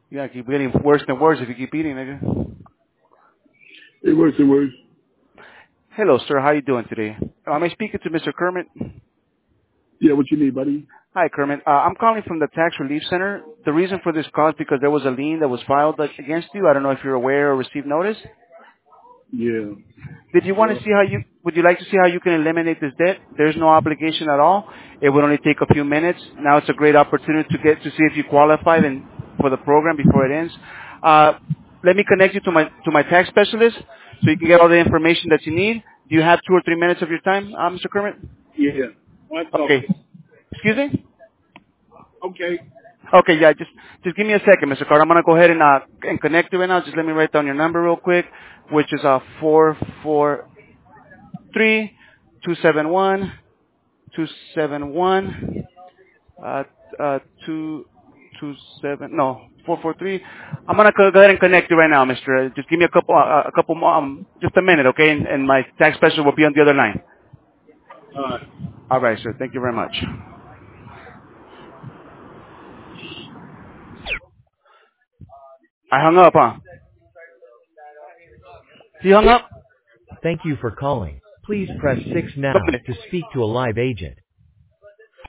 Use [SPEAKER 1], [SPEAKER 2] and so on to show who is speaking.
[SPEAKER 1] Yeah, keep getting worse and worse if you keep eating, nigga.
[SPEAKER 2] It works. It works.
[SPEAKER 1] Hello, sir. How you doing today? Am I speaking to Mr. Kermit?
[SPEAKER 2] Yeah, what you need, buddy?
[SPEAKER 1] Hi, Kermit. I'm calling from the Tax Relief Center. The reason for this call is because there was a lien that was filed against you. I don't know if you're aware or received notice.
[SPEAKER 2] Yeah.
[SPEAKER 1] Did you want to see how you, would you like to see how you can eliminate this debt? There's no obligation at all. It would only take a few minutes. Now it's a great opportunity to get to see if you qualify for the program before it ends. Let me connect you to my tax specialist so you can get all the information that you need. Do you have 2 or 3 minutes of your time, Mr. Kermit?
[SPEAKER 2] Yeah. Let's talk.
[SPEAKER 1] Okay. Excuse me?
[SPEAKER 2] Okay.
[SPEAKER 1] Okay, yeah, just give me a second, Mr. Carter. I'm gonna go ahead and connect you right now. Just let me write down your number real quick, which is 443-271-271, uh, 227, no, 443. I'm gonna go ahead and connect you right now, Mister. Just give me a couple more, just a minute, okay? And my tax specialist will be on the other line.
[SPEAKER 2] All right.
[SPEAKER 1] All right, sir. Thank you very much. I hung up, huh? He hung up?
[SPEAKER 3] Thank you for calling. Please press 6 now
[SPEAKER 1] Okay.
[SPEAKER 3] to speak to a live agent.